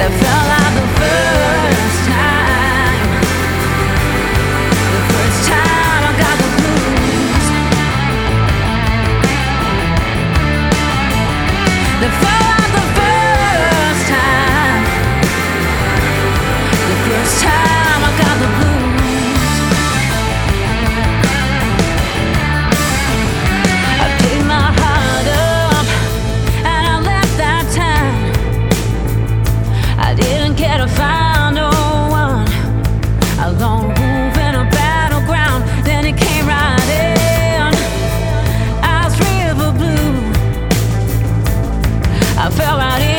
That felt like the first time. The first time I got the blues. That felt like the first time. The first time I got the blues. I gave my heart up and I left that town. I didn't get to find no one. A lone wolf in a battleground. Then it came right in. I was river blue. I fell right in.